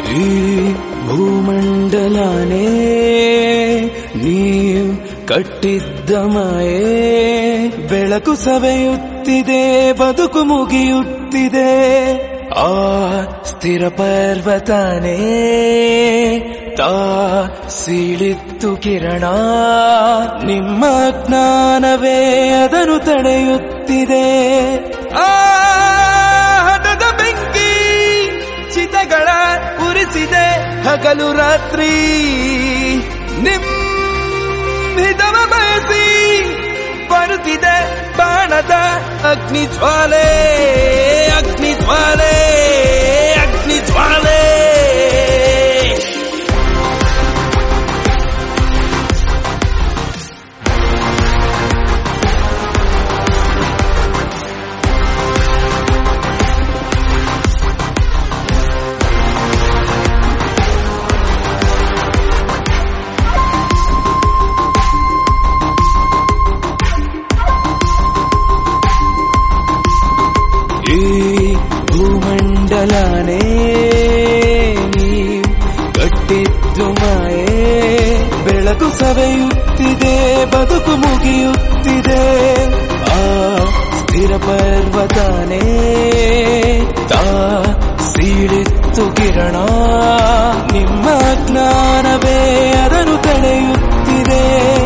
ಈ ಭೂಮಂಡಲನೇ ನೀವ್ ಕಟ್ಟಿದ್ದ ಮಾಯೆ, ಬೆಳಕು ಸವೆಯುತ್ತಿದೆ, ಬದುಕು ಮುಗಿಯುತ್ತಿದೆ. ಆ ಸ್ಥಿರ ಪರ್ವತನೇ ತಾ ಸೀಳಿತ್ತು ಕಿರಣ, ನಿಮ್ಮ ಜ್ಞಾನವೇ ಅದನ್ನು ತಡೆಯುತ್ತಿದೆ. ಆ ಹಠದ ಬೆಂಕಿ ಚಿತೆಗಳ ಉರಿಸಿದೆ ಹಗಲು ರಾತ್ರಿ, ಹಿತವ ಬಯಸಿ ಬರುತ್ತಿದೆ ಬಾಣದ ಅಗ್ನಿ ಜ್ವಾಲೆ, ಅಗ್ನಿ ಜ್ವಾಲೆ, ಅಗ್ನಿ ಜ್ವಾಲೆ. ಈ ಭೂಮಂಡಲನೇ ನೀವ್ ಕಟ್ಟಿದ್ದು ಮಾಯೆ, ಬೆಳಕು ಸವೆಯುತ್ತಿದೆ, ಬದುಕು ಮುಗಿಯುತ್ತಿದೆ. ಆ ಸ್ಥಿರ ಪರ್ವತನೇ ತಾ ಸೀಳಿತ್ತು ಕಿರಣ, ನಿಮ್ಮ ಜ್ಞಾನವೇ ಅದನ್ನು ತಡೆಯುತ್ತಿದೆ.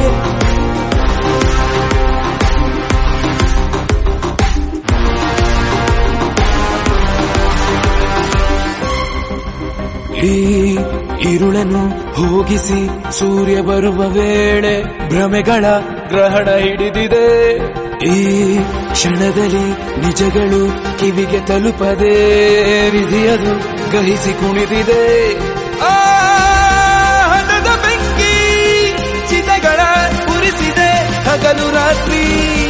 ಈ ഇരുಳನ್ನು ಹೋಗಿಸಿ ಸೂರ್ಯ ಬರುವ ವೇಳೆ, ಭ್ರಮೆಗಳ ಗ್ರಹಣ ಹಿಡಿದಿದೆ. ಈ ಕ್ಷಣದಲ್ಲಿ ನಿಜಗಳು ಕಿವಿಗೆ ತಲುಪದೆ, ವಿಧಿಯದು ಗ್ರಹಿಸಿ ಕುಣಿದಿದೆ. ಆ ಹಣದ ಬೆಂಕಿ ಚಿತೆಗಳ ಉರಿಸಿದೆ ಹಗಲು ರಾತ್ರಿ.